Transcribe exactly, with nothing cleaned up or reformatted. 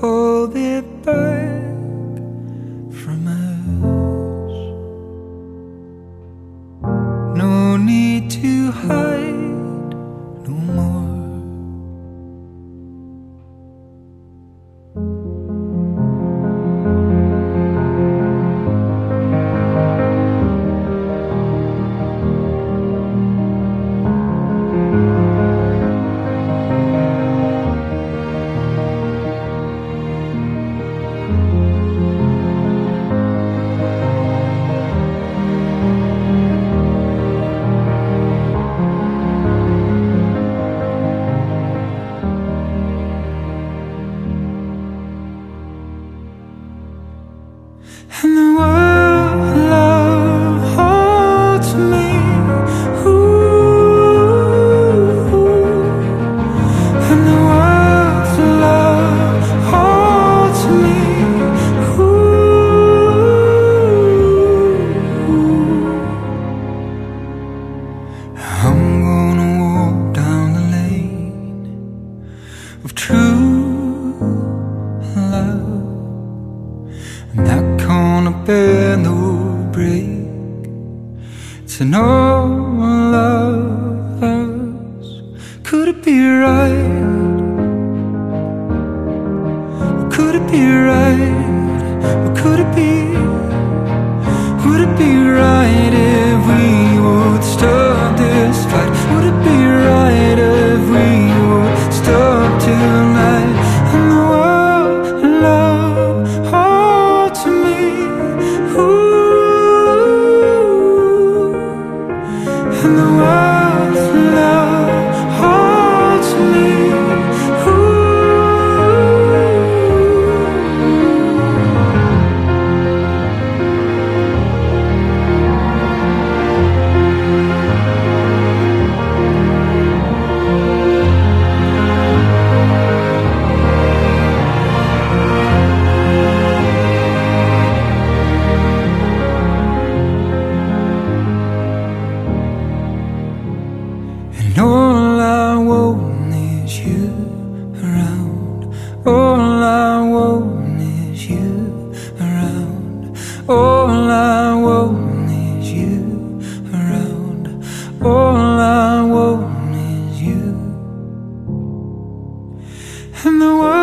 hold it back from us. No need to hide no more. And the world love holds me, ooh, and the world's love holds me, ooh. I'm gonna walk down the lane of true love. I'm not gonna bear no break to know lovers. Could it be right? Could it be right? Or could it be? Would it be right if we would stop this fight? Would it be right if we would stop tonight? And the world love holds me, ooh, and the world's love holds me, ooh. And all I want is you around. All I want is you around. All I want is you around. All I want is you. And the world